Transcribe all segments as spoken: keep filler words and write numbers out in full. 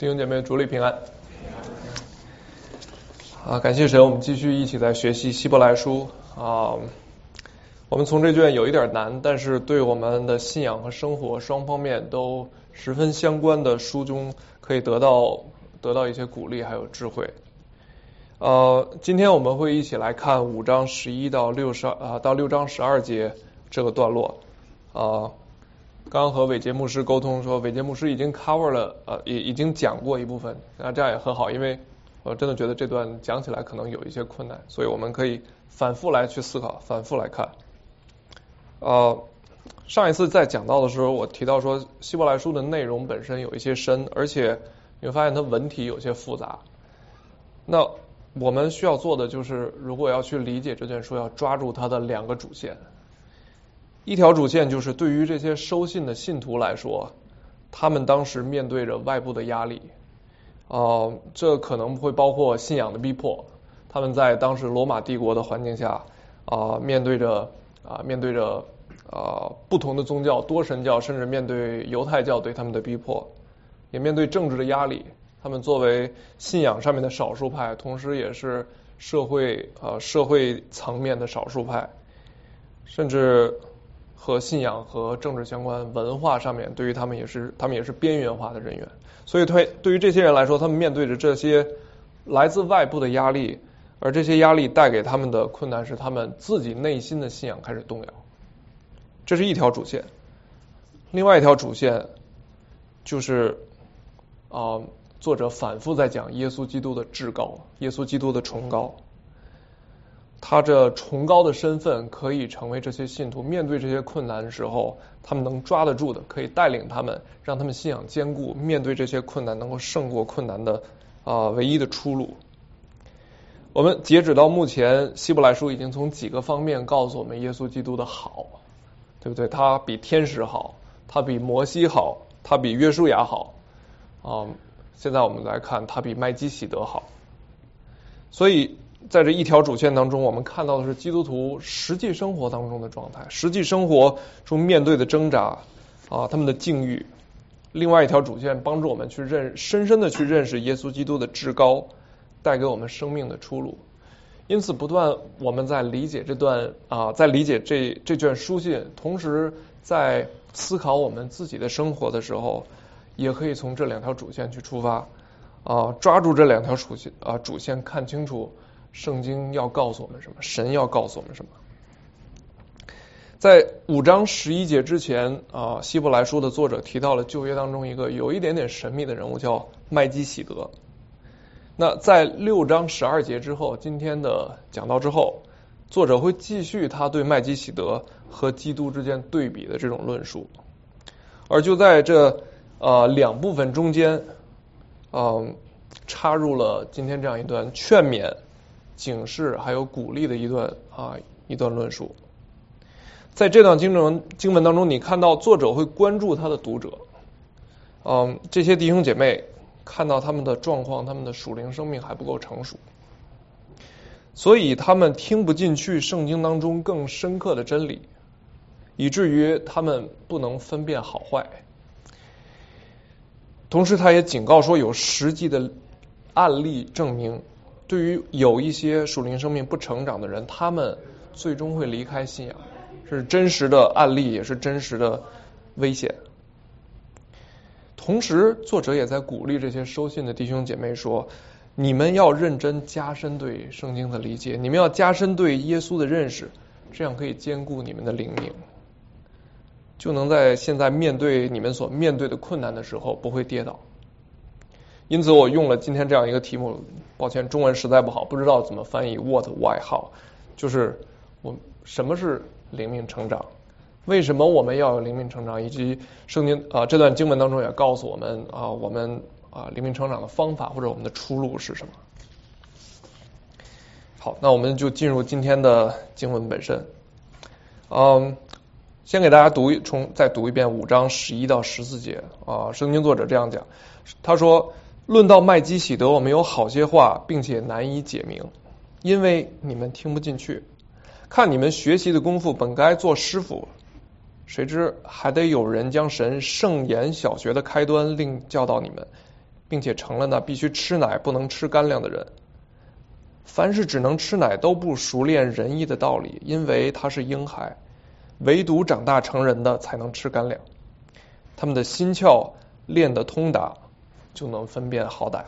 弟兄姐妹，主里平安。啊，感谢神，我们继续一起在学习希伯来书啊。我们从这卷有一点难，但是对我们的信仰和生活双方面都十分相关的书中，可以得到得到一些鼓励还有智慧。呃，今天我们会一起来看五章十一到六十啊到六章十二节这个段落啊。刚刚和伟杰牧师沟通说，伟杰牧师已经 cover 了，呃，也已经讲过一部分，那这样也很好，因为我真的觉得这段讲起来可能有一些困难，所以我们可以反复来去思考，反复来看。呃，上一次在讲到的时候，我提到说，希伯来书的内容本身有一些深，而且你会发现它文体有些复杂。那我们需要做的就是，如果要去理解这卷书，要抓住它的两个主线。一条主线就是对于这些收信的信徒来说，他们当时面对着外部的压力，呃，这可能会包括信仰的逼迫。他们在当时罗马帝国的环境下，啊、呃，面对着啊、呃，面对着啊、呃、不同的宗教，多神教，甚至面对犹太教对他们的逼迫，也面对政治的压力。他们作为信仰上面的少数派，同时也是社会啊、呃、社会层面的少数派，甚至和信仰和政治相关，文化上面对于他们也是他们也是边缘化的人员。所以对对于这些人来说，他们面对着这些来自外部的压力，而这些压力带给他们的困难是他们自己内心的信仰开始动摇。这是一条主线。另外一条主线就是啊、呃，作者反复在讲耶稣基督的至高，耶稣基督的崇高。他这崇高的身份可以成为这些信徒面对这些困难的时候，他们能抓得住的，可以带领他们，让他们信仰坚固，面对这些困难能够胜过困难的啊、呃、唯一的出路。我们截止到目前，希伯来书已经从几个方面告诉我们耶稣基督的好，对不对？他比天使好，他比摩西好，他比约书亚好啊、呃。现在我们来看，他比麦基洗德好。所以在这一条主线当中，我们看到的是基督徒实际生活当中的状态，实际生活中面对的挣扎啊，他们的境遇。另外一条主线帮助我们去认深深的去认识耶稣基督的至高，带给我们生命的出路。因此，不断我们在理解这段啊，在理解这这卷书信，同时在思考我们自己的生活的时候，也可以从这两条主线去出发啊，抓住这两条主线啊主线，看清楚圣经要告诉我们什么，神要告诉我们什么。在五章十一节之前啊，希伯来书的作者提到了旧约当中一个有一点点神秘的人物，叫麦基洗德。那在六章十二节之后，今天的讲到之后，作者会继续他对麦基洗德和基督之间对比的这种论述。而就在这呃两部分中间，嗯、呃，插入了今天这样一段劝勉、警示还有鼓励的一段啊一段论述。在这段经文经文当中，你看到作者会关注他的读者，嗯，这些弟兄姐妹看到他们的状况，他们的属灵生命还不够成熟，所以他们听不进去圣经当中更深刻的真理，以至于他们不能分辨好坏。同时他也警告说，有实际的案例证明，对于有一些属灵生命不成长的人，他们最终会离开信仰，是真实的案例，也是真实的危险。同时作者也在鼓励这些收信的弟兄姐妹说，你们要认真加深对圣经的理解，你们要加深对耶稣的认识，这样可以兼顾你们的灵命，就能在现在面对你们所面对的困难的时候不会跌倒。因此我用了今天这样一个题目，抱歉中文实在不好，不知道怎么翻译 what why how， 就是我什么是灵命成长，为什么我们要有灵命成长，以及圣经啊、呃、这段经文当中也告诉我们啊、呃、我们啊、呃、灵命成长的方法或者我们的出路是什么。好，那我们就进入今天的经文本身。嗯，先给大家读一重再读一遍五章十一到十四节啊、呃，圣经作者这样讲，他说，论到麦基洗德，我们有好些话，并且难以解明，因为你们听不进去。看你们学习的功夫，本该做师傅，谁知还得有人将神圣言小学的开端另教导你们， 并且成了那必须吃奶不能吃干粮的人。凡是只能吃奶都不熟练仁义的道理，因为他是婴孩，唯独长大成人的才能吃干粮。他们的心窍练得通达，就能分辨好歹了。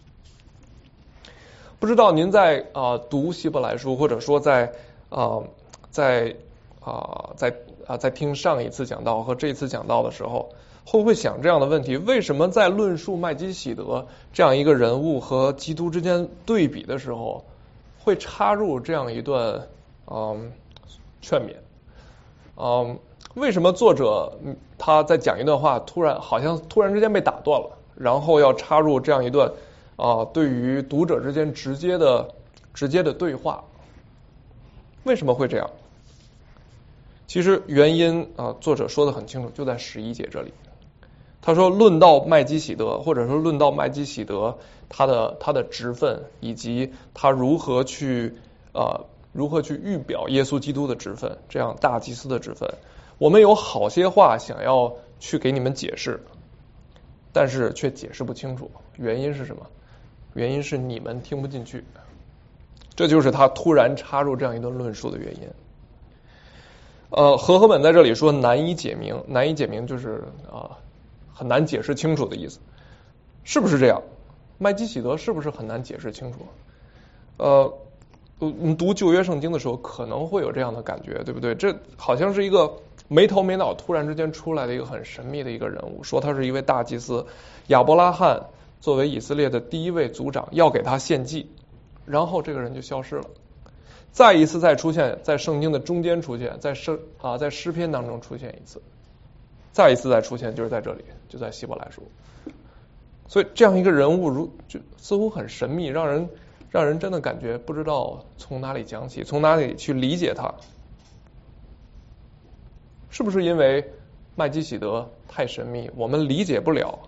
不知道您在啊、呃、读希伯来书，或者说在啊、呃、在啊、呃、在啊、呃、在听上一次讲道和这一次讲道的时候，会不会想这样的问题：为什么在论述麦基洗德这样一个人物和基督之间对比的时候，会插入这样一段嗯劝勉？嗯，为什么作者他在讲一段话，突然好像突然之间被打断了，然后要插入这样一段啊、呃、对于读者之间直接的直接的对话？为什么会这样？其实原因啊、呃，作者说的很清楚，就在十一节这里。他说，论到麦基洗德，或者说论到麦基洗德他的他的职分，以及他如何去呃如何去预表耶稣基督的职分，这样大祭司的职分，我们有好些话想要去给你们解释，但是却解释不清楚。原因是什么？原因是你们听不进去。这就是他突然插入这样一段论述的原因。呃，和合本在这里说难以解明，难以解明就是啊、呃、很难解释清楚的意思，是不是这样？麦基洗德是不是很难解释清楚？呃，你读旧约圣经的时候可能会有这样的感觉，对不对？这好像是一个没头没脑突然之间出来的一个很神秘的一个人物，说他是一位大祭司，亚伯拉罕作为以色列的第一位族长要给他献祭，然后这个人就消失了。再一次再出现在圣经的中间出现，在诗啊在诗篇当中出现一次，再一次再出现就是在这里，就在希伯来书。所以这样一个人物如就似乎很神秘，让人让人真的感觉不知道从哪里讲起，从哪里去理解他。是不是因为麦基洗德太神秘，我们理解不了，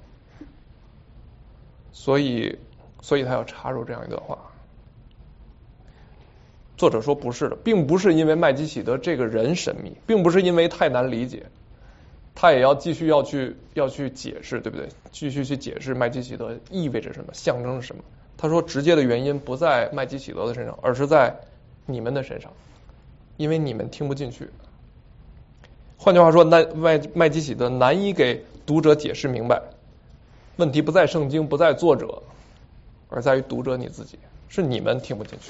所以所以他要插入这样一段话？作者说不是的，并不是因为麦基洗德这个人神秘，并不是因为太难理解，他也要继续要去要去解释，对不对？继续去解释麦基洗德意味着什么，象征是什么。他说直接的原因不在麦基洗德的身上，而是在你们的身上，因为你们听不进去。换句话说，麦麦麦基洗德难以给读者解释明白。问题不在圣经，不在作者，而在于读者你自己，是你们听不进去。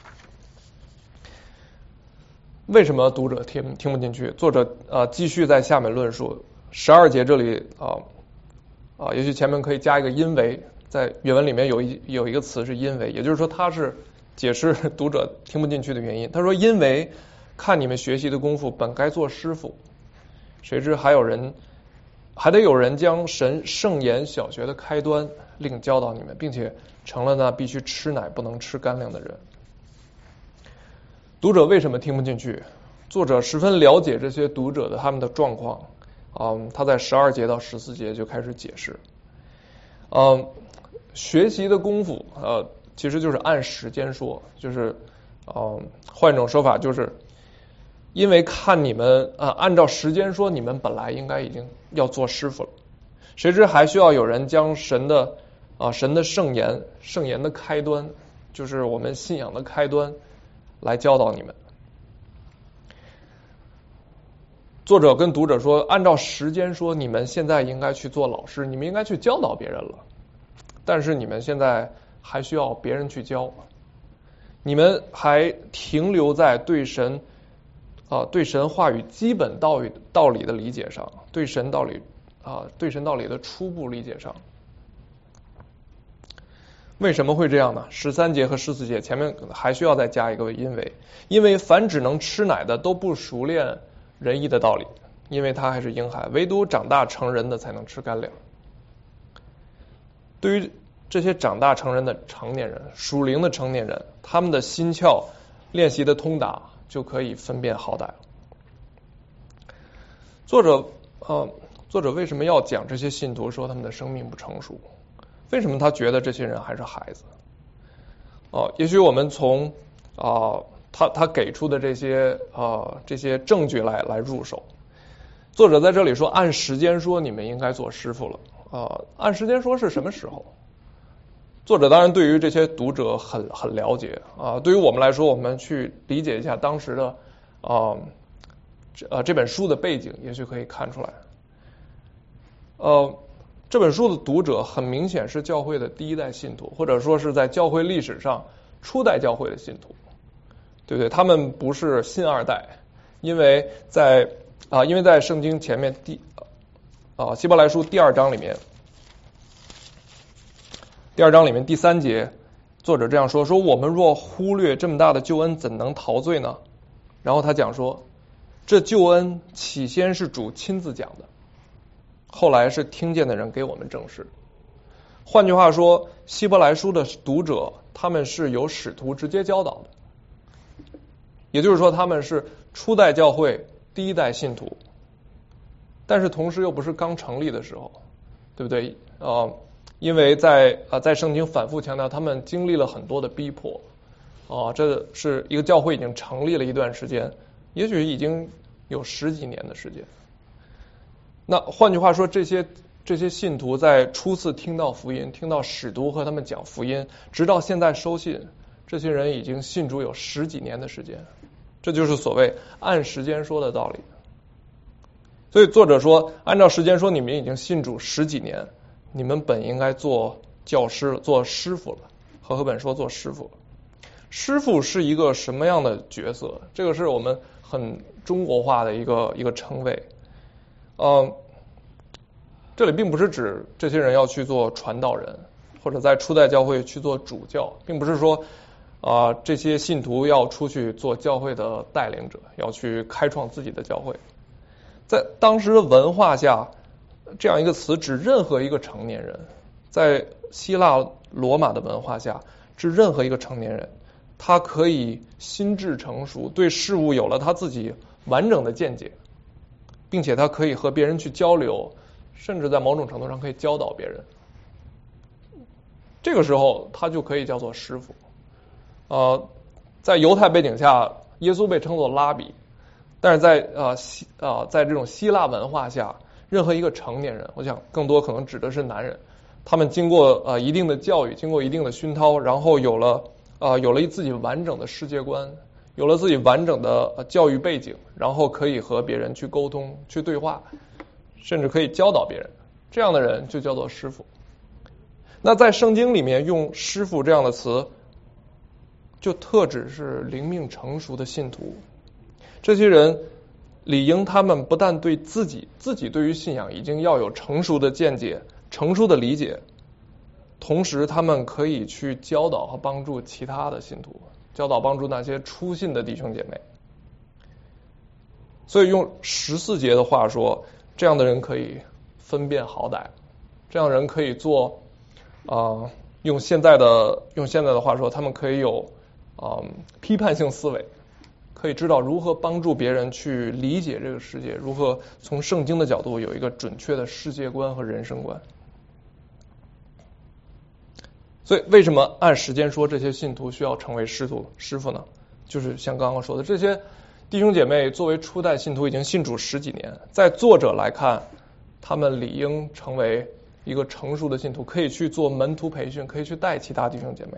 为什么读者听听不进去？作者呃继续在下面论述十二节这里啊啊、呃，也许前面可以加一个因为，在原文里面有一有一个词是因为，也就是说他是解释读者听不进去的原因。他说，因为看你们学习的功夫本该做师傅，谁知还有人还得有人将神圣言小学的开端另教导你们，并且成了那必须吃奶不能吃干粮的人。读者为什么听不进去？作者十分了解这些读者的他们的状况，嗯，他在十二节到十四节就开始解释，嗯，学习的功夫，呃，其实就是按时间说，就是，嗯，换一种说法就是，因为看你们啊，按照时间说，你们本来应该已经要做师傅了，谁知还需要有人将神的啊神的圣言，圣言的开端，就是我们信仰的开端，来教导你们。作者跟读者说，按照时间说，你们现在应该去做老师，你们应该去教导别人了，但是你们现在还需要别人去教，你们还停留在对神啊对神话语基本道理道理的理解上，对神道理啊对神道理的初步理解上。为什么会这样呢？十三节和十四节前面还需要再加一个因为，因为凡只能吃奶的都不熟练仁义的道理，因为他还是婴孩，唯独长大成人的才能吃干粮。对于这些长大成人的成年人，属灵的成年人，他们的心窍练习的通达，就可以分辨好歹了。作者呃，作者为什么要讲这些信徒说他们的生命不成熟？为什么他觉得这些人还是孩子？哦，也许我们从啊、呃、他他给出的这些啊、呃、这些证据来来入手。作者在这里说，按时间说你们应该做师傅了啊、呃，按时间说是什么时候？ 作者当然对于这些读者很很了解啊，对于我们来说，我们去理解一下当时的啊这呃这本书的背景，也许可以看出来。呃，这本书的读者很明显是教会的第一代信徒，或者说是在教会历史上初代教会的信徒，对不对？他们不是新二代，因为在啊，因为在圣经前面第啊希伯来书第二章里面。第二章里面第三节，作者这样说：说我们若忽略这么大的救恩，怎能陶醉呢？然后他讲说，这救恩起先是主亲自讲的，后来是听见的人给我们证实。换句话说，希伯来书的读者他们是由使徒直接教导的，也就是说他们是初代教会第一代信徒，但是同时又不是刚成立的时候，对不对？呃因为在啊、呃，在圣经反复强调，他们经历了很多的逼迫，啊、呃，这是一个教会已经成立了一段时间，也许已经有十几年的时间。那换句话说，这些这些信徒在初次听到福音，听到使徒和他们讲福音，直到现在收信，这些人已经信主有十几年的时间，这就是所谓按时间说的道理。所以作者说，按照时间说，你们已经信主十几年。你们本应该做教师、做师傅了。和合本说做师傅。师傅是一个什么样的角色？这个是我们很中国化的一个一个称谓。嗯，这里并不是指这些人要去做传道人，或者在初代教会去做主教，并不是说啊、呃、这些信徒要出去做教会的带领者，要去开创自己的教会。在当时的文化下，这样一个词指任何一个成年人，在希腊罗马的文化下，指任何一个成年人，他可以心智成熟，对事物有了他自己完整的见解，并且他可以和别人去交流，甚至在某种程度上可以教导别人。这个时候他就可以叫做师傅。呃，在犹太背景下，耶稣被称作拉比，但是在呃希呃在这种希腊文化下，任何一个成年人，我想更多可能指的是男人，他们经过呃一定的教育，经过一定的熏陶，然后有了呃有了自己完整的世界观，有了自己完整的、呃、教育背景，然后可以和别人去沟通、去对话，甚至可以教导别人，这样的人就叫做师傅。那在圣经里面用师傅这样的词，就特指是灵命成熟的信徒。这些人理应他们不但对自己自己对于信仰已经要有成熟的见解、成熟的理解，同时他们可以去教导和帮助其他的信徒，教导帮助那些初信的弟兄姐妹。所以用十四节的话说，这样的人可以分辨好歹，这样的人可以做啊、呃，用现在的用现在的话说，他们可以有啊、呃、批判性思维。可以知道如何帮助别人去理解这个世界，如何从圣经的角度有一个准确的世界观和人生观。所以为什么按时间说这些信徒需要成为师徒师傅呢？就是像刚刚说的，这些弟兄姐妹作为初代信徒已经信主十几年，在作者来看，他们理应成为一个成熟的信徒，可以去做门徒培训，可以去带其他弟兄姐妹。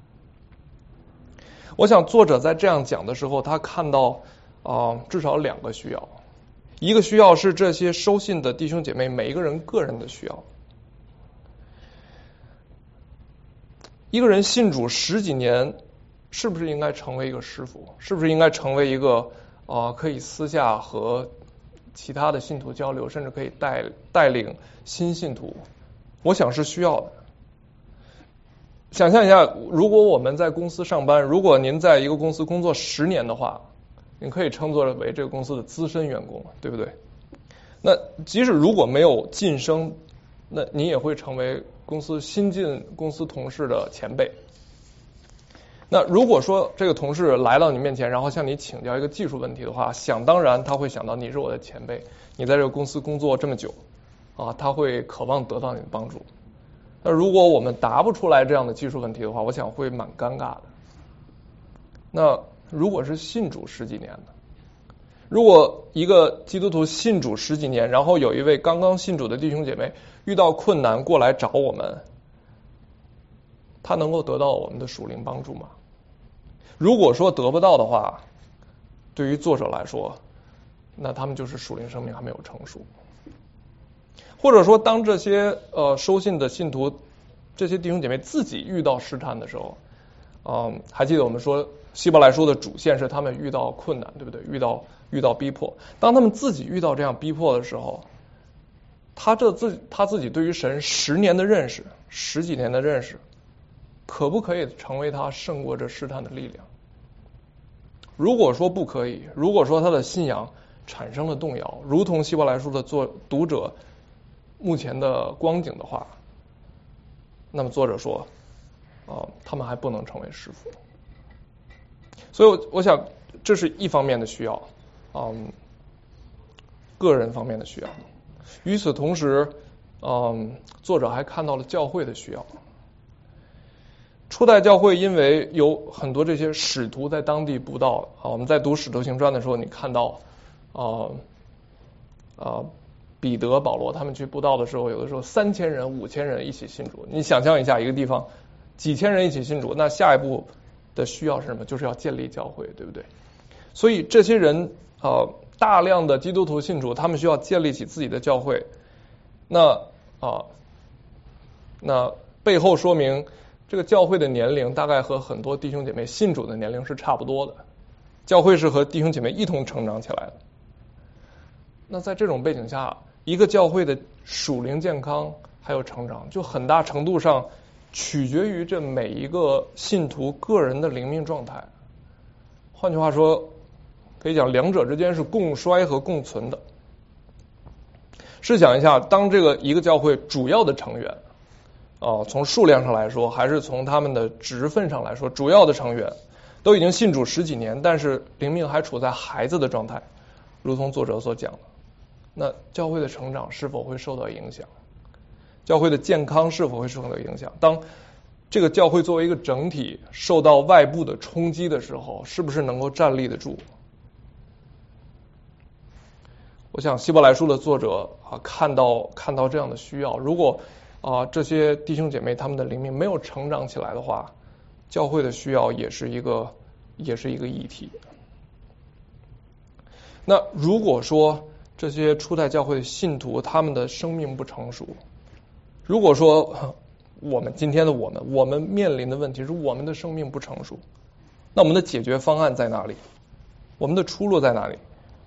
我想作者在这样讲的时候，他看到啊、呃、至少两个需要，一个需要是这些收信的弟兄姐妹每一个人个人的需要。一个人信主十几年，是不是应该成为一个师傅？是不是应该成为一个啊、呃、可以私下和其他的信徒交流，甚至可以带带领新信徒？我想是需要的。想象一下，如果我们在公司上班，如果您在一个公司工作十年的话，您可以称作为这个公司的资深员工，对不对？那即使如果没有晋升，那你也会成为公司新进公司同事的前辈。那如果说这个同事来到你面前，然后向你请教一个技术问题的话，想当然他会想到你是我的前辈，你在这个公司工作这么久啊，他会渴望得到你的帮助。那如果我们答不出来这样的技术问题的话，我想会蛮尴尬的。那如果是信主十几年的，如果一个基督徒信主十几年，然后有一位刚刚信主的弟兄姐妹遇到困难过来找我们， 他能够得到我们的属灵帮助吗？如果说得不到的话，对于作者来说，那他们就是属灵生命还没有成熟。或者说，当这些呃收信的信徒，这些弟兄姐妹自己遇到试探的时候，嗯、呃，还记得我们说希伯来书的主线是他们遇到困难，对不对？遇到遇到逼迫。当他们自己遇到这样逼迫的时候，他这自他自己对于神十年的认识，十几年的认识，可不可以成为他胜过这试探的力量？如果说不可以，如果说他的信仰产生了动摇，如同希伯来书的作读者目前的光景的话，那么作者说，啊、呃，他们还不能成为师傅。所以我，我想这是一方面的需要，嗯，个人方面的需要。与此同时，嗯，作者还看到了教会的需要。初代教会因为有很多这些使徒在当地布道啊，我们在读《使徒行传》的时候，你看到啊啊彼得、保罗他们去布道的时候，有的时候三千人、五千人一起信主。你想象一下，一个地方几千人一起信主，那下一步的需要是什么？就是要建立教会，对不对？所以这些人啊，大量的基督徒信主，他们需要建立起自己的教会。那啊，那背后说明，这个教会的年龄大概和很多弟兄姐妹信主的年龄是差不多的，教会是和弟兄姐妹一同成长起来的。那在这种背景下，一个教会的属灵健康还有成长，就很大程度上取决于这每一个信徒个人的灵命状态。换句话说，可以讲两者之间是共衰和共存的。试想一下，当这个一个教会主要的成员啊、呃，从数量上来说，还是从他们的职分上来说，主要的成员都已经信主十几年，但是灵命还处在孩子的状态，如同作者所讲的，那教会的成长是否会受到影响？教会的健康是否会受到影响？当这个教会作为一个整体受到外部的冲击的时候，是不是能够站立得住？我想希伯来书的作者啊，看到看到这样的需要，如果啊这些弟兄姐妹他们的灵命没有成长起来的话，教会的需要也是一个也是一个议题。那如果说这些初代教会的信徒他们的生命不成熟，如果说我们今天的我们我们面临的问题是我们的生命不成熟，那我们的解决方案在哪里？我们的出路在哪里？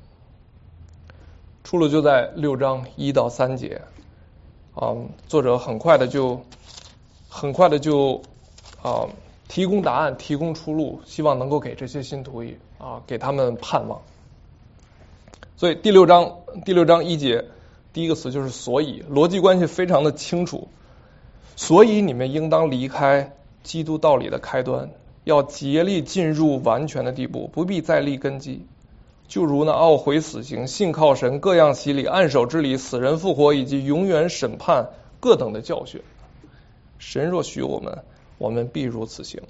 出路就在六章一到三节，嗯，作者很快的就很快的就啊、嗯、提供答案，提供出路，希望能够给这些信徒啊给他们盼望。所以第六章第六章一节第一个词就是所以，逻辑关系非常的清楚。所以你们应当离开基督道理的开端，要竭力进入完全的地步，不必再立根基。就如那懊悔死刑、信靠神、各样洗礼、按手之礼、死人复活以及永远审判各等的教训。神若许我们，我们必如此行。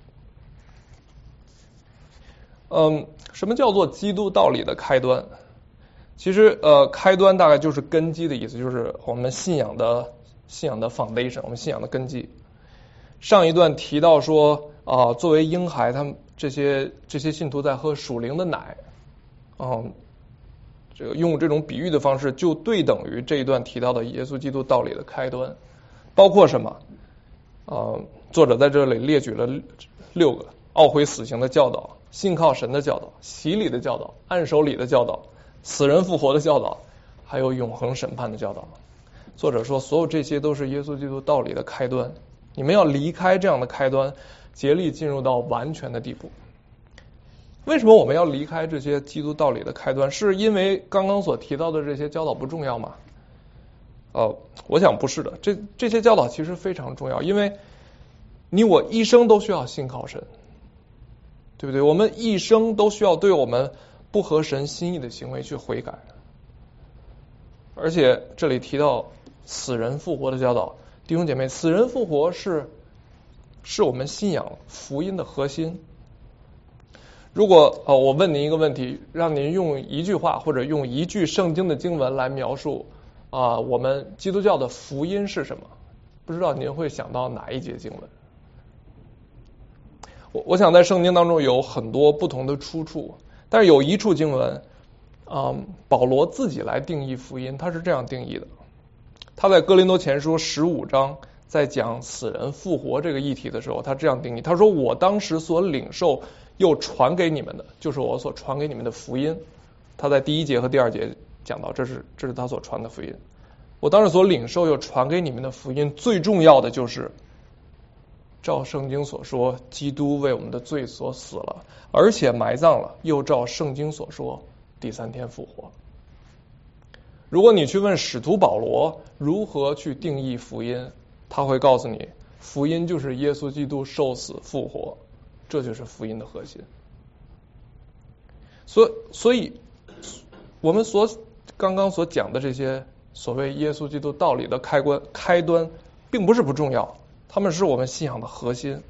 嗯，什么叫做基督道理的开端？其实呃，开端大概就是根基的意思，就是我们信仰的信仰的 foundation， 我们信仰的根基。上一段提到说啊、呃，作为婴孩，他们这些这些信徒在喝属灵的奶。嗯，这个用这种比喻的方式，就对等于这一段提到的耶稣基督道理的开端，包括什么？呃，作者在这里列举了六个：懊悔死刑的教导、信靠神的教导、洗礼的教导、按手礼的教导、死人复活的教导，还有永恒审判的教导。作者说，所有这些都是耶稣基督道理的开端，你们要离开这样的开端，竭力进入到完全的地步。为什么我们要离开这些基督道理的开端？是因为刚刚所提到的这些教导不重要吗？呃，我想不是的，这这些教导其实非常重要，因为你我一生都需要信靠神，对不对？我们一生都需要对我们不合神心意的行为去悔改。而且这里提到死人复活的教导，弟兄姐妹，死人复活是是我们信仰福音的核心。如果呃我问您一个问题，让您用一句话或者用一句圣经的经文来描述啊、呃、我们基督教的福音是什么？不知道您会想到哪一节经文？ 我我想在圣经当中有很多不同的出处，但是有一处经文，嗯，保罗自己来定义福音，他是这样定义的。他在哥林多前书十五章在讲死人复活这个议题的时候，他这样定义，他说我当时所领受又传给你们的，就是我所传给你们的福音。他在第一节和第二节讲到，这是这是他所传的福音。我当时所领受又传给你们的福音，最重要的就是照圣经所说，基督为我们的罪所死了，而且埋葬了，又照圣经所说，第三天复活。如果你去问使徒保罗如何去定义福音，他会告诉你，福音就是耶稣基督受死复活，这就是福音的核心。所所以，我们所刚刚所讲的这些所谓耶稣基督道理的开关开端，并不是不重要，他们是我们信仰的核心。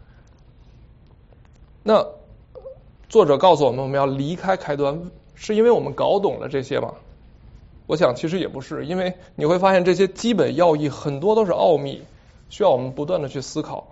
那作者告诉我们，我们要离开开端，是因为我们搞懂了这些吗？我想其实也不是，因为你会发现这些基本要义很多都是奥秘，需要我们不断的去思考。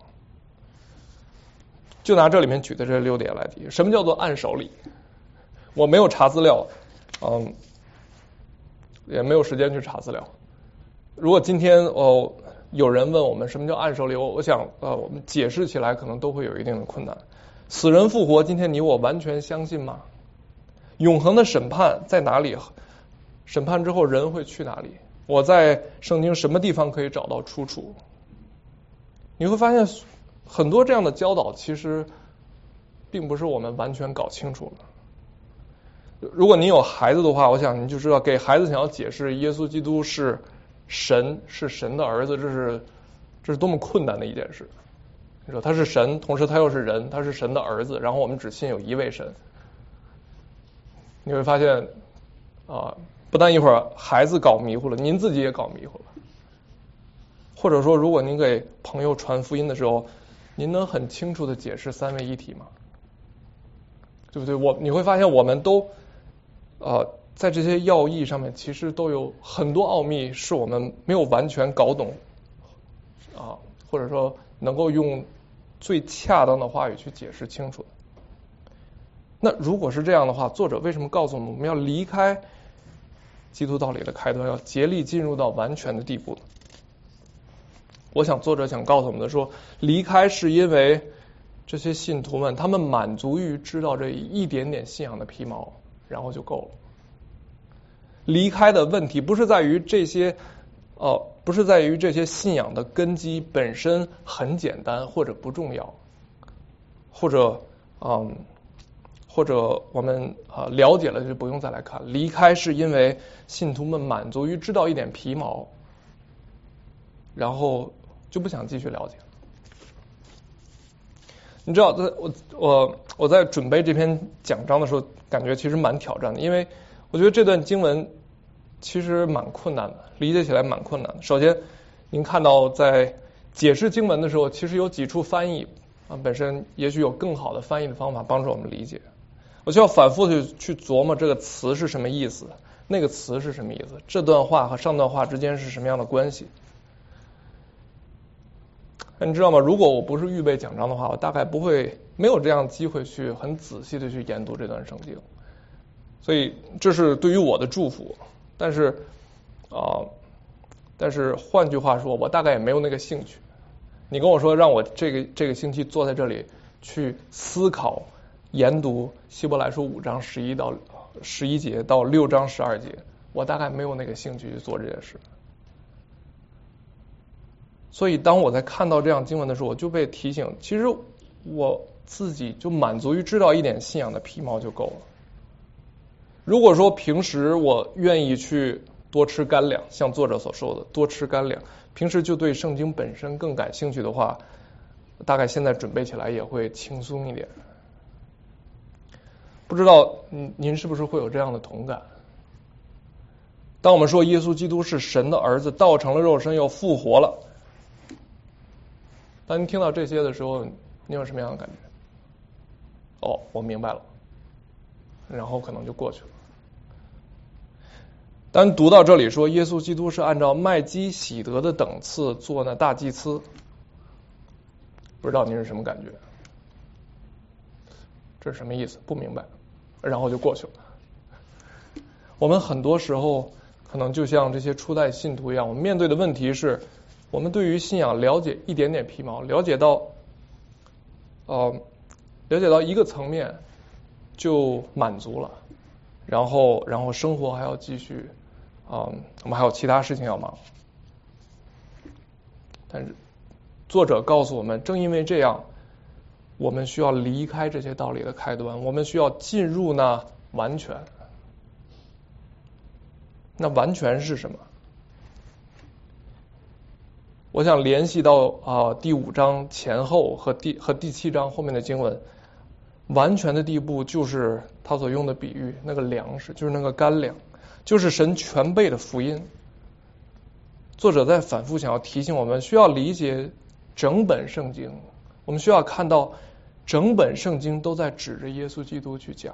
就拿这里面举的这六点来提，什么叫做按手礼？我没有查资料，嗯，也没有时间去查资料。如果今天哦有人问我们什么叫按手礼，我我想呃我们解释起来可能都会有一定的困难。死人复活，今天你我完全相信吗？永恒的审判在哪里？审判之后人会去哪里？我在圣经什么地方可以找到出处？你会发现很多这样的教导其实并不是我们完全搞清楚的。如果你有孩子的话，我想你就知道，给孩子想要解释耶稣基督是神，是神的儿子，这是这是多么困难的一件事。你说他是神，同时他又是人，他是神的儿子，然后我们只信有一位神，你会发现啊。不但一会儿孩子搞迷糊了，您自己也搞迷糊了。或者说，如果您给朋友传福音的时候，您能很清楚的解释三位一体吗？对不对？我你会发现，我们都呃在这些要义上面，其实都有很多奥秘是我们没有完全搞懂啊，或者说能够用最恰当的话语去解释清楚的。那如果是这样的话，作者为什么告诉我们，我们要离开基督道理的开端，要竭力进入到完全的地步？我想作者想告诉我们的说，离开是因为这些信徒们他们满足于知道这一点点信仰的皮毛，然后就够了。离开的问题不是在于这些呃不是在于这些信仰的根基本身很简单或者不重要，或者嗯或者我们啊、呃、了解了就不用再来看。离开是因为信徒们满足于知道一点皮毛，然后就不想继续了解。你知道，我我我在准备这篇讲章的时候，感觉其实蛮挑战的，因为我觉得这段经文其实蛮困难的，理解起来蛮困难的。首先，您看到在解释经文的时候，其实有几处翻译啊，本身也许有更好的翻译的方法帮助我们理解。我需要反复的去琢磨这个词是什么意思，那个词是什么意思，这段话和上段话之间是什么样的关系。你知道吗？如果我不是预备讲章的话，我大概不会没有这样机会去很仔细的去研读这段圣经。所以这是对于我的祝福，但是啊、呃，但是换句话说，我大概也没有那个兴趣。你跟我说让我这个这个星期坐在这里去思考研读希伯来书五章十一到十一节到六章十二节，我大概没有那个兴趣去做这件事。所以当我在看到这样经文的时候，我就被提醒，其实我自己就满足于知道一点信仰的皮毛就够了。如果说平时我愿意去多吃干粮，像作者所说的多吃干粮，平时就对圣经本身更感兴趣的话，大概现在准备起来也会轻松一点。不知道您您是不是会有这样的同感？当我们说耶稣基督是神的儿子，道成了肉身又复活了，当您听到这些的时候，你有什么样的感觉？哦，我明白了，然后可能就过去了。当读到这里说耶稣基督是按照麦基洗德的等次做那大祭司，不知道您是什么感觉？ 这是什么意思？不明白，然后就过去了。我们很多时候可能就像这些初代信徒一样，我们面对的问题是，我们对于信仰了解一点点皮毛，了解到，呃，了解到一个层面就满足了，然后然后生活还要继续，啊、嗯，我们还有其他事情要忙。但是作者告诉我们，正因为这样，我们需要离开这些道理的开端，我们需要进入那完全。那完全是什么？我想联系到啊、呃、第五章前后和第和第七章后面的经文，完全的地步就是他所用的比喻，那个粮食就是那个干粮，就是神全备的福音。作者在反复想要提醒我们，需要理解整本圣经，我们需要看到整本圣经都在指着耶稣基督去讲，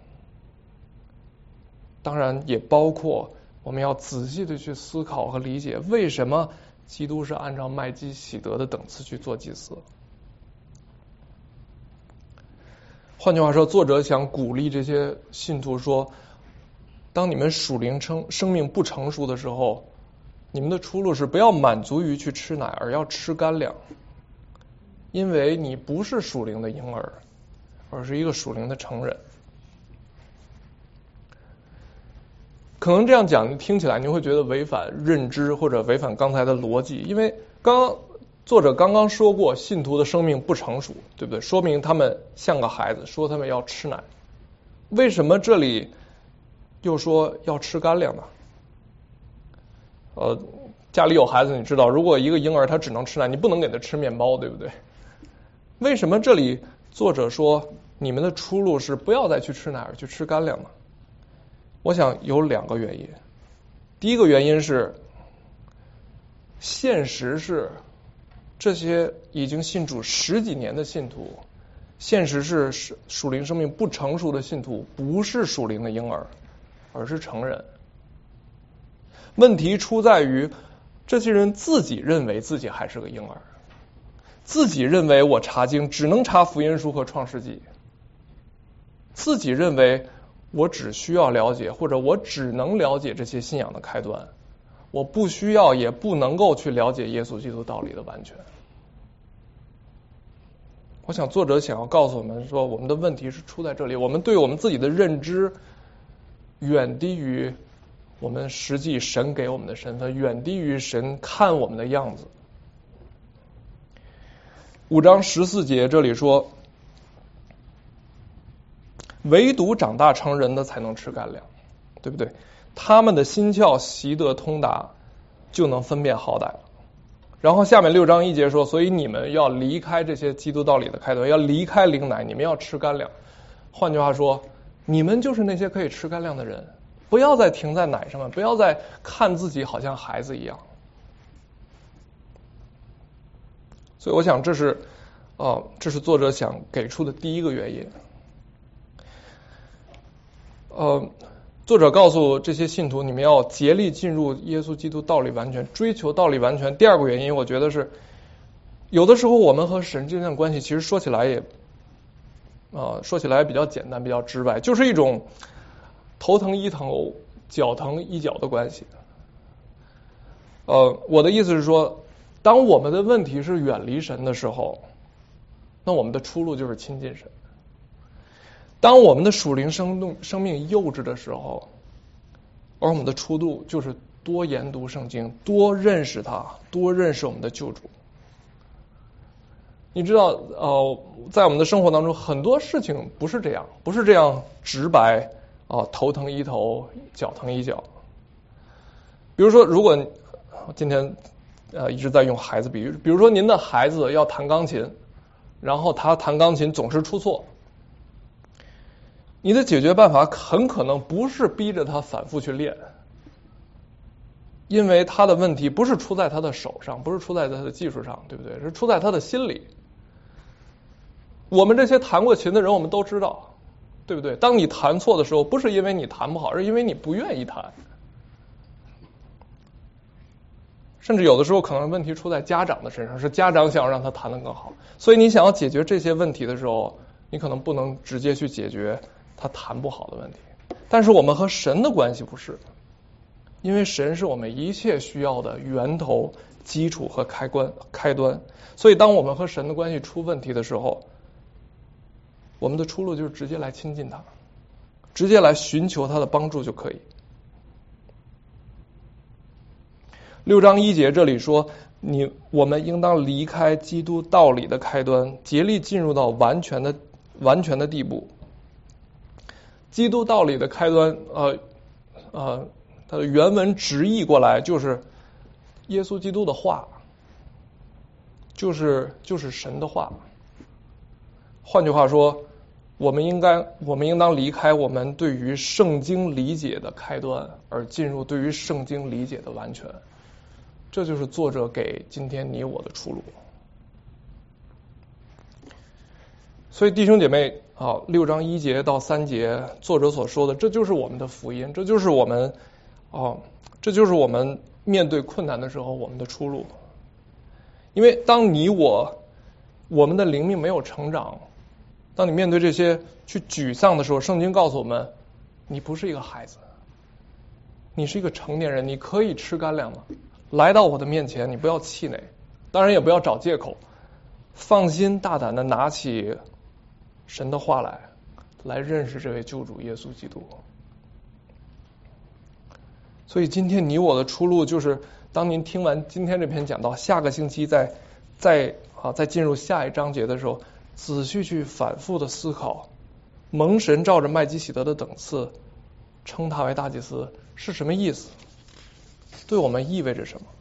当然也包括我们要仔细的去思考和理解，为什么基督是按照麦基洗德的等次去做祭司。换句话说，作者想鼓励这些信徒说，当你们属灵生生命不成熟的时候，你们的出路是不要满足于去吃奶，而要吃干粮，因为你不是属灵的婴儿，而是一个属灵的成人。可能这样讲听起来你会觉得违反认知或者违反刚才的逻辑，因为刚刚作者刚刚说过信徒的生命不成熟，对不对？说明他们像个孩子，说他们要吃奶。为什么这里又说要吃干粮呢？呃，家里有孩子你知道，如果一个婴儿他只能吃奶，你不能给他吃面包，对不对？为什么这里作者说你们的出路是不要再去吃奶而去吃干粮呢？我想有两个原因。第一个原因是，现实是这些已经信主十几年的信徒，现实是属灵生命不成熟的信徒不是属灵的婴儿，而是成人。问题出在于这些人自己认为自己还是个婴儿，自己认为我查经只能查福音书和创世纪，自己认为我只需要了解，或者我只能了解这些信仰的开端，我不需要也不能够去了解耶稣基督道理的完全。我想作者想要告诉我们说，我们的问题是出在这里，我们对我们自己的认知远低于我们实际神给我们的身份，远低于神看我们的样子。五章十四节这里说，唯独长大成人的才能吃干粮，对不对？他们的心窍习得通达，就能分辨好歹了。然后下面六章一节说，所以你们要离开这些基督道理的开端，要离开灵奶，你们要吃干粮。换句话说，你们就是那些可以吃干粮的人，不要再停在奶上面，不要再看自己好像孩子一样。所以我想这是呃，这是作者想给出的第一个原因。呃，作者告诉这些信徒，你们要竭力进入耶稣基督道理完全，追求道理完全。第二个原因，我觉得是有的时候我们和神之间的关系，其实说起来也啊、呃，说起来也比较简单，比较直白，就是一种头疼医头，脚疼医脚的关系。呃，我的意思是说，当我们的问题是远离神的时候，那我们的出路就是亲近神。当我们的属灵生动生命幼稚的时候，而我们的出路就是多研读圣经，多认识他，多认识我们的救主。你知道，呃，在我们的生活当中，很多事情不是这样，不是这样直白啊、呃，头疼医头，脚疼医脚。比如说，如果今天呃一直在用孩子比喻，比如说您的孩子要弹钢琴，然后他弹钢琴总是出错。你的解决办法很可能不是逼着他反复去练，因为他的问题不是出在他的手上，不是出在他的技术上，对不对？是出在他的心里。我们这些弹过琴的人，我们都知道，对不对？当你弹错的时候，不是因为你弹不好，而是因为你不愿意弹。甚至有的时候可能问题出在家长的身上，是家长想要让他弹得更好。所以你想要解决这些问题的时候， 你可能不能直接去解决他谈不好的问题。但是我们和神的关系不是，因为神是我们一切需要的源头、基础和开关开端。所以当我们和神的关系出问题的时候，我们的出路就是直接来亲近他，直接来寻求他的帮助就可以。六章一节这里说，你我们应当离开基督道理的开端，竭力进入到完全的完全的地步。基督道理的开端，呃呃，它的原文直译过来就是耶稣基督的话，就是就是神的话。换句话说，我们应该我们应当离开我们对于圣经理解的开端，而进入对于圣经理解的完全。这就是作者给今天你我的出路。所以弟兄姐妹啊，六章一节到三节，作者所说的，这就是我们的福音，这就是我们哦，这就是我们面对困难的时候我们的出路。因为当你我我们的灵命没有成长，当你面对这些去沮丧的时候，圣经告诉我们，你不是一个孩子，你是一个成年人，你可以吃干粮了。来到我的面前，你不要气馁，当然也不要找借口，放心大胆的拿起神的话来，来认识这位救主耶稣基督。所以今天你我的出路就是，当您听完今天这篇讲道，下个星期再再啊再进入下一章节的时候，仔细去反复的思考，蒙神照着麦基洗德的等次称他为大祭司是什么意思，对我们意味着什么。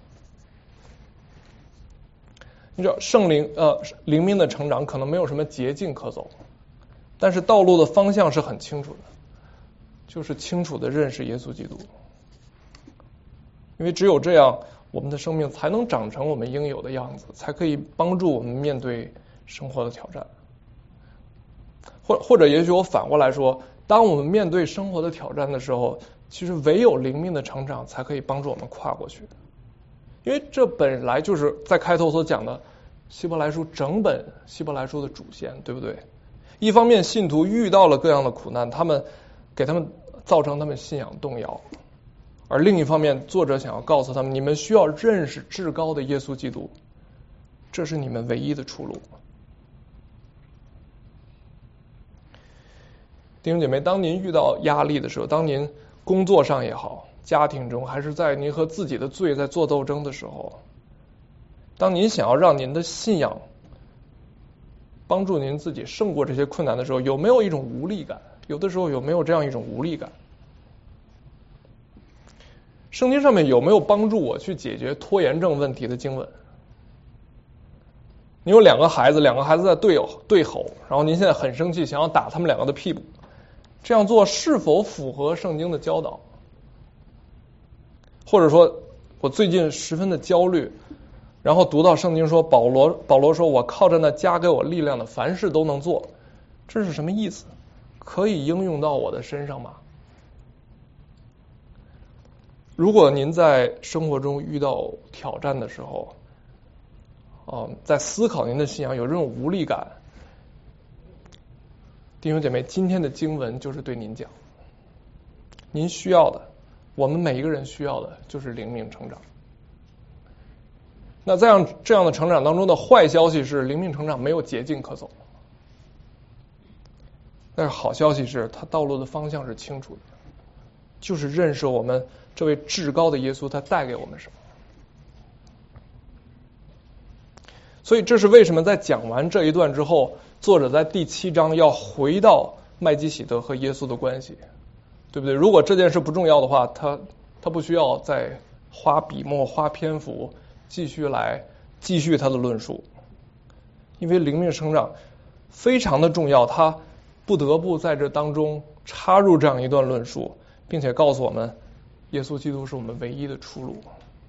你知道圣灵呃灵命的成长可能没有什么捷径可走，但是道路的方向是很清楚的，就是清楚的认识耶稣基督。因为只有这样，我们的生命才能长成我们应有的样子，才可以帮助我们面对生活的挑战。或或者也许我反过来说，当我们面对生活的挑战的时候，其实唯有灵命的成长才可以帮助我们跨过去。因为这本来就是在开头所讲的希伯来书整本希伯来书的主线，对不对？一方面信徒遇到了各样的苦难，他们给他们造成他们信仰动摇，而另一方面作者想要告诉他们，你们需要认识至高的耶稣基督，这是你们唯一的出路。弟兄姐妹，当您遇到压力的时候，当您工作上也好，家庭中，还是在您和自己的罪在做斗争的时候，当您想要让您的信仰帮助您自己胜过这些困难的时候，有没有一种无力感？有的时候有没有这样一种无力感？圣经上面有没有帮助我去解决拖延症问题的经文？你有两个孩子，两个孩子在对对吼，然后您现在很生气，想要打他们两个的屁股，这样做是否符合圣经的教导？或者说我最近十分的焦虑，然后读到圣经说保罗保罗说我靠着那加给我力量的凡事都能做，这是什么意思？可以应用到我的身上吗？如果您在生活中遇到挑战的时候，呃、在思考您的信仰有这种无力感，弟兄姐妹，今天的经文就是对您讲，您需要的，我们每一个人需要的就是灵命成长。那这样这样的成长当中的坏消息是，灵命成长没有捷径可走，但是好消息是，它道路的方向是清楚的，就是认识我们这位至高的耶稣，他带给我们什么。所以这是为什么在讲完这一段之后，作者在第七章要回到麦基洗德和耶稣的关系，对不对？如果这件事不重要的话，他他不需要再花笔墨花篇幅继续来继续他的论述，因为灵命成长非常的重要，他不得不在这当中插入这样一段论述，并且告诉我们耶稣基督是我们唯一的出路。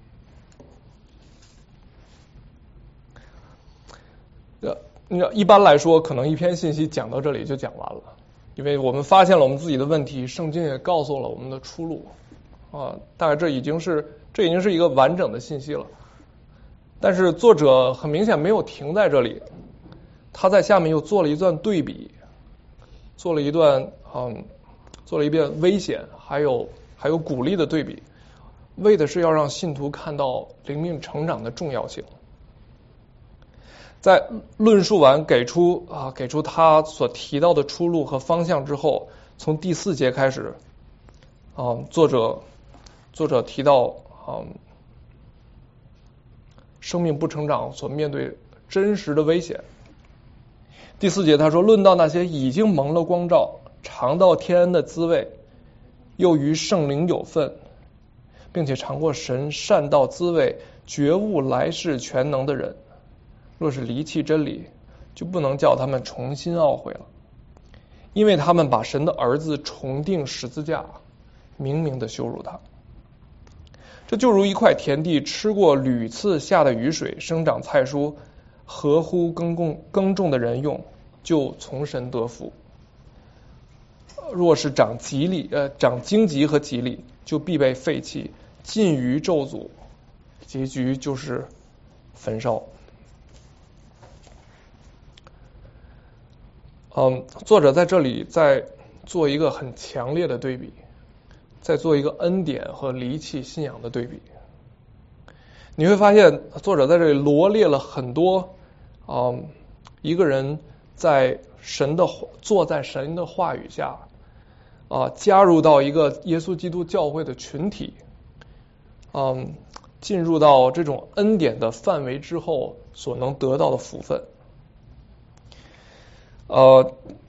你知道，一般来说，可能一篇信息讲到这里就讲完了，因为我们发现了我们自己的问题，圣经也告诉了我们的出路啊，大概这已经是这已经是一个完整的信息了。但是作者很明显没有停在这里，他在下面又做了一段对比， 做了一段嗯，做了一遍危险还有还有鼓励的对比，为的是要让信徒看到灵命成长的重要性。在论述完给出啊给出他所提到的出路和方向之后，从第四节开始，啊作者作者提到啊生命不成长所面对真实的危险。第四节他说，论到那些已经蒙了光照，尝到天恩的滋味，又与圣灵有份，并且尝过神善道滋味，觉悟来世全能的人，若是离弃真理，就不能叫他们重新懊悔了，因为他们把神的儿子重钉十字架，明明的羞辱他。这就如一块田地吃过屡次下的雨水，生长菜蔬，合乎耕种耕种的人用，就从神得福。若是长吉利呃长荆棘和吉利，就必被废弃，尽于咒诅，结局就是焚烧。嗯，作者在这里在做一个很强烈的对比，在做一个恩典和离弃信仰的对比。你会发现，作者在这里罗列了很多，嗯，一个人在神的坐在神的话语下，啊，加入到一个耶稣基督教会的群体，嗯，进入到这种恩典的范围之后所能得到的福分。呃，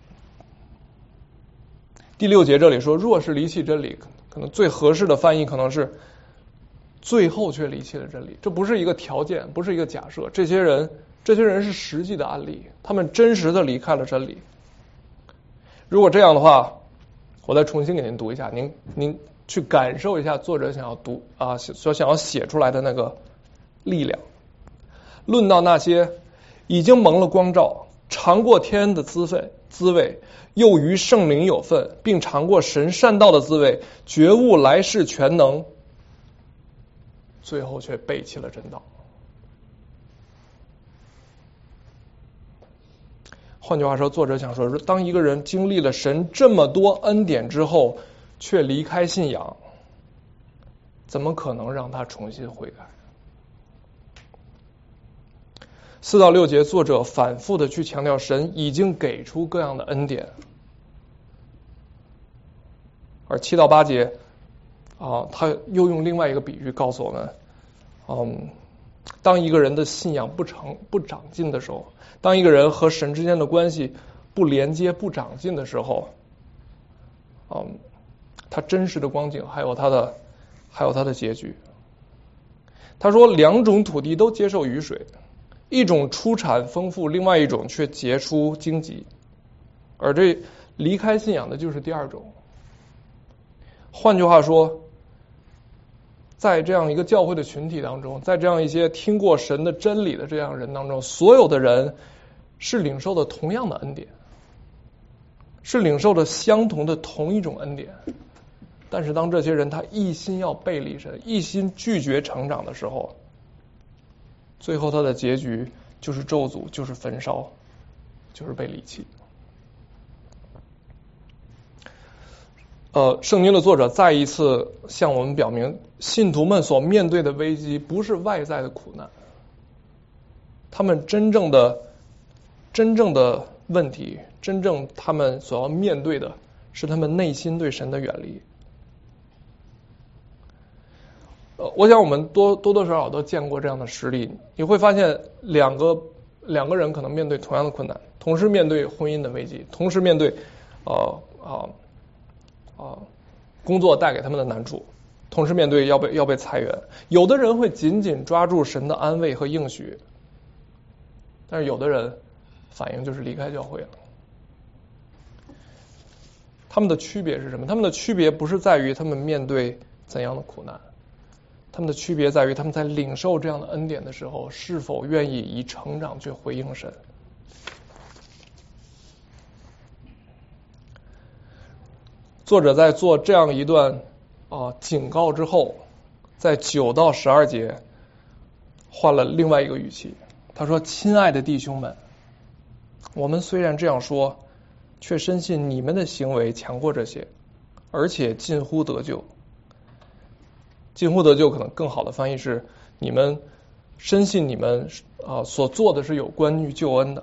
第六节这里说，若是离弃真理，可能最合适的翻译可能是最后却离弃了真理。这不是一个条件，不是一个假设，这些人这些人是实际的案例，他们真实的离开了真理。如果这样的话，我再重新给您读一下，您您去感受一下作者想要读啊所想要写出来的那个力量。论到那些已经蒙了光照，尝过天恩的滋味滋味，又与圣灵有份，并尝过神善道的滋味，觉悟来世全能，最后却背弃了真道。换句话说，作者想说，当一个人经历了神这么多恩典之后，却离开信仰，怎么可能让他重新悔改？四到六节，作者反复的去强调神已经给出各样的恩典，而七到八节啊，他又用另外一个比喻告诉我们，嗯，当一个人的信仰不成不长进的时候，当一个人和神之间的关系不连接不长进的时候，嗯，他真实的光景还有他的还有他的结局。他说，两种土地都接受雨水，一种出产丰富，另外一种却结出荆棘，而这离开信仰的就是第二种。换句话说，在这样一个教会的群体当中，在这样一些听过神的真理的这样人当中，所有的人是领受的同样的恩典，是领受的相同的同一种恩典。但是当这些人他一心要背离神，一心拒绝成长的时候，最后他的结局就是咒诅，就是焚烧，就是被离弃。呃，圣经的作者再一次向我们表明，信徒们所面对的危机不是外在的苦难，他们真正的真正的问题，真正他们所要面对的是他们内心对神的远离。呃，我想我们多多多少少都见过这样的实例，你会发现两个两个人可能面对同样的困难，同时面对婚姻的危机，同时面对呃啊啊工作带给他们的难处，同时面对要被要被裁员。有的人会紧紧抓住神的安慰和应许，但是有的人反应就是离开教会了。他们的区别是什么？他们的区别不是在于他们面对怎样的苦难，他们的区别在于他们在领受这样的恩典的时候，是否愿意以成长去回应神。作者在做这样一段啊警告之后，在九到十二节换了另外一个语气，他说：“亲爱的弟兄们，我们虽然这样说， 却深信你们的行为强过这些，而且近乎得救。近乎得救可能更好的翻译是你们深信你们啊、呃、所做的是有关于救恩的。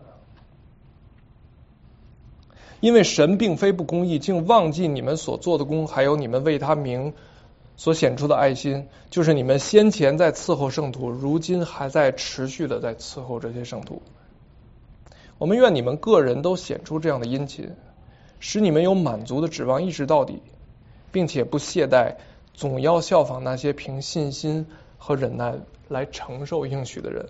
因为神并非不公义，竟忘记你们所做的功，还有你们为他名所显出的爱心，就是你们先前在伺候圣徒，如今还在持续的在伺候这些圣徒。我们愿你们个人都显出这样的殷勤，使你们有满足的指望一直到底，并且不懈怠，总要效仿那些凭信心和忍耐来承受应许的人。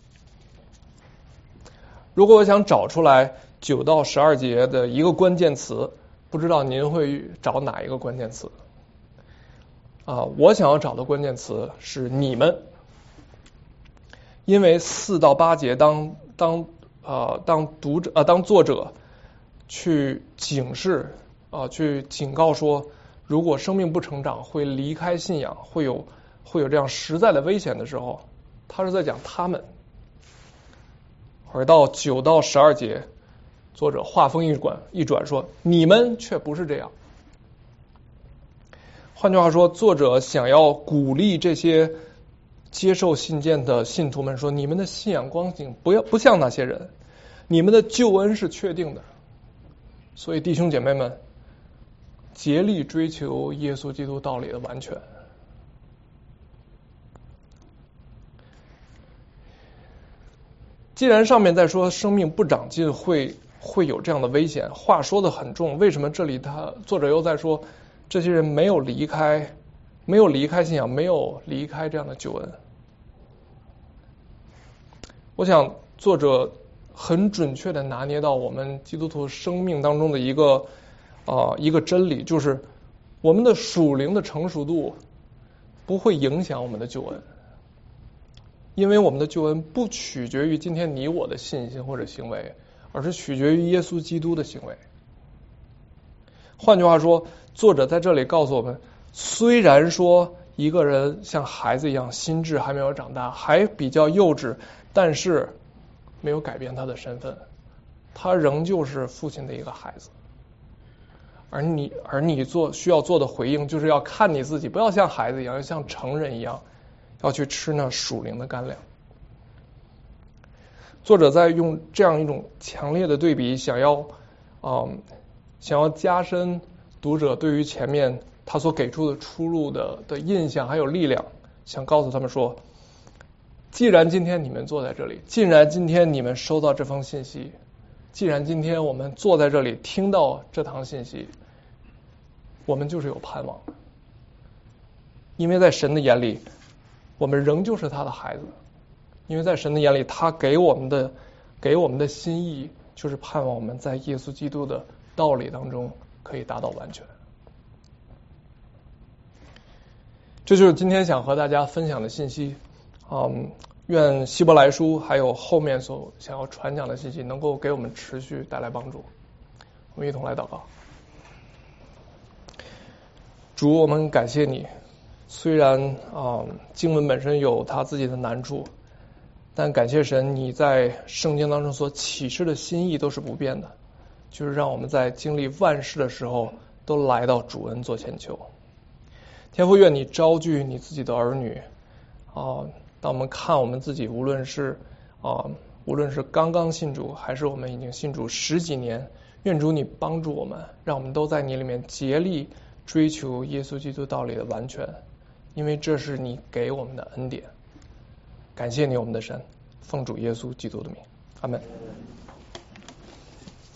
如果我想找出来九到十二节的一个关键词，不知道您会找哪一个关键词？啊，我想要找的关键词是你们，因为四到八节当当啊、呃、当读者啊、呃、当作者去警示啊、呃、去警告说，如果生命不成长会离开信仰，会有会有这样实在的危险的时候，他是在讲他们。而到九到十二节，作者话锋一转一转说，你们却不是这样。换句话说，作者想要鼓励这些接受信件的信徒们说，你们的信仰光景不要不像那些人，你们的救恩是确定的。所以弟兄姐妹们，竭力追求耶稣基督道理的完全。既然上面在说生命不长进会会有这样的危险，话说的很重，为什么这里他作者又在说这些人没有离开没有离开信仰，没有离开这样的救恩？我想作者很准确的拿捏到我们基督徒生命当中的一个啊、呃、一个真理，就是我们的属灵的成熟度不会影响我们的救恩，因为我们的救恩不取决于今天你我的信心或者行为，而是取决于耶稣基督的行为。换句话说，作者在这里告诉我们，虽然说一个人像孩子一样心智还没有长大，还比较幼稚，但是没有改变他的身份，他仍旧是父亲的一个孩子。而你而你做需要做的回应，就是要看你自己，不要像孩子一样，要像成人一样，要去吃那属灵的干粮。作者在用这样一种强烈的对比，想要嗯想要加深读者对于前面他所给出的出路的的印象还有力量，想告诉他们说，既然今天你们坐在这里，既然今天你们收到这封信息，既然今天我们坐在这里听到这堂信息，我们就是有盼望的。因为在神的眼里，我们仍旧是他的孩子。因为在神的眼里，他给我们的给我们的心意就是盼望我们在耶稣基督的道理当中可以达到完全。这就是今天想和大家分享的信息。嗯，愿希伯来书还有后面所想要传讲的信息能够给我们持续带来帮助。我们一同来祷告。主，我们感谢你，虽然啊、嗯、经文本身有它自己的难处，但感谢神，你在圣经当中所启示的心意都是不变的，就是让我们在经历万事的时候都来到主恩座前求。天父，愿你招聚你自己的儿女啊，当我们看我们自己，无论是啊无论是刚刚信主，还是我们已经信主十几年，愿主你帮助我们，让我们都在你里面竭力追求耶稣基督道理的完全，因为这是你给我们的恩典。感谢你，我们的神，奉主耶稣基督的名，阿们。